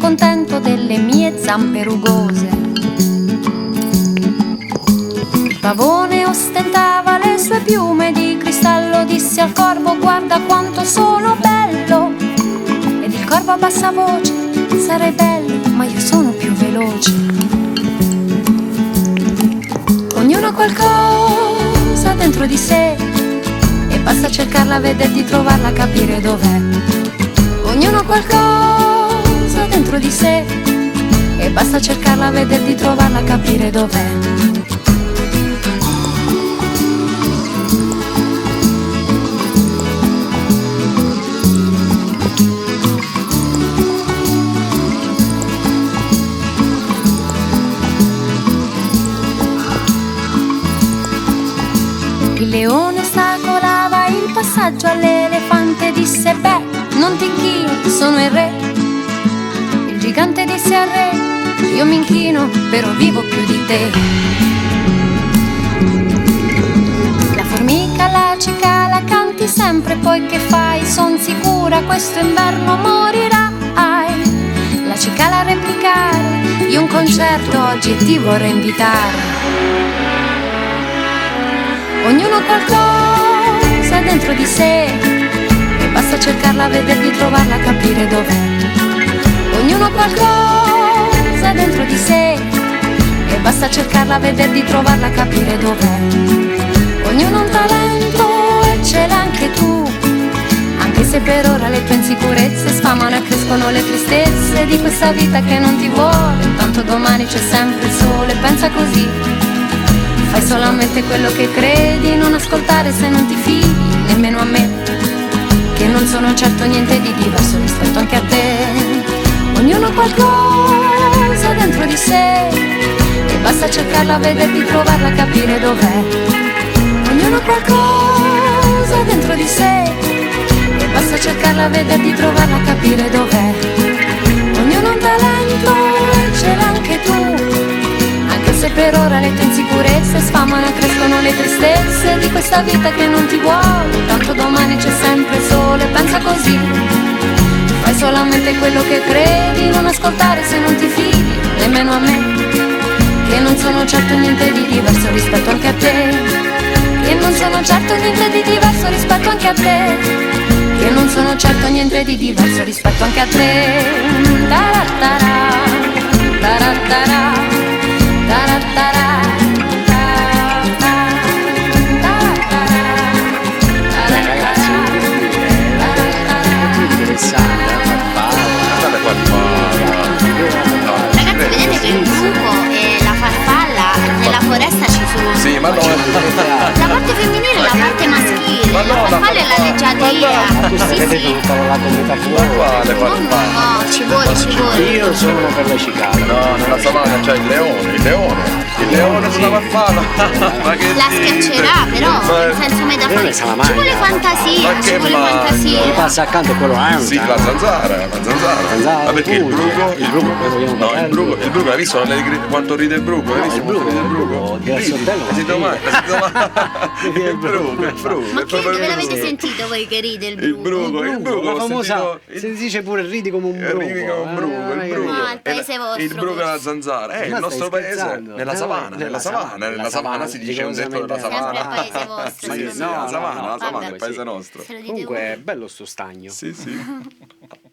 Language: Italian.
contento delle mie zampe rugose. Il pavone ostentava le sue piume di cristallo, disse al corvo: guarda quanto sono bello. Ed il corvo a bassa voce: sarei bello, ma io sono più veloce. Ognuno ha qualcosa dentro di sé e basta cercarla, vederti, trovarla, capire dov'è. Ognuno ha qualcosa dentro di sé e basta cercarla, vederti, trovarla, capire dov'è. Il leone ostacolava il passaggio all'elefante, disse: beh, non ti inchini, sono il re. Il gigante disse al re: io mi inchino, però vivo più di te. La formica, la cicala, canti sempre, poi che fai? Son sicura questo inverno morirai. La cicala a replicare: io un concerto oggi e ti vorrei invitare. Ognuno ha qualcosa dentro di sé e basta cercarla, vederti, trovarla, capire dov'è. Ognuno ha qualcosa dentro di sé e basta cercarla, vederti, trovarla, capire dov'è. Ognuno ha un talento e ce l'hai anche tu, anche se per ora le tue insicurezze sfamano e crescono le tristezze di questa vita che non ti vuole. Tanto domani c'è sempre il sole, pensa così. Fai solamente quello che credi, non ascoltare se non ti fidi, nemmeno a me, che non sono certo niente di diverso rispetto anche a te. Ognuno ha qualcosa dentro di sé e basta cercarla, vederti, trovarla, capire dov'è. Ognuno ha qualcosa dentro di sé e basta cercarla, vederti, trovarla, capire dov'è. Ognuno ha un talento e ce l'hai anche tu, se per ora le tue insicurezze sfamano e crescono le tristezze di questa vita che non ti vuole. Tanto domani c'è sempre il sole, pensa così. Fai solamente quello che credi, non ascoltare se non ti fidi, nemmeno a me, che non sono certo niente di diverso rispetto anche a te. Che non sono certo niente di diverso rispetto anche a te. Che non sono certo niente di diverso rispetto anche a te. Taratara, taratara. Ragazzi, interessante, Ragazzi, vedete che il bruco e la farfalla nella foresta ci sono. Sì, ma no. La parte femminile e la parte maschile. Ma no, la farfalla è la leggiadria. tu stai vedendo tutta la metafora. No, ci vuole. Io sono per la cicala. No, nella savana c'è il leone sulla farfalla. Ma che la schiaccerà, però nel senso metaforico. Ci vuole fantasia, Ma ci che vuole mangia? fantasia. Mi passa accanto quello Sì, la zanzara. Ma perché il bruco, il bruco, hai visto quanto ride il bruco? Hai visto quanto ride il bruco? Del sondello. Il bruco. Ma che dove l'avete sentito voi che ride il bruco? Il bruco, la famosa, sentito, si dice pure ridi come un bruco. ridi come un bruco, il bruco. No, il paese vostro. Il bruco e la zanzara. Il nostro paese, nella savana si dice un detto della Sempre savana. il paese vostro. Sì, secondo me. la savana è il Vabbè, paese nostro. se lo dite Comunque voi. è bello sto stagno. Sì.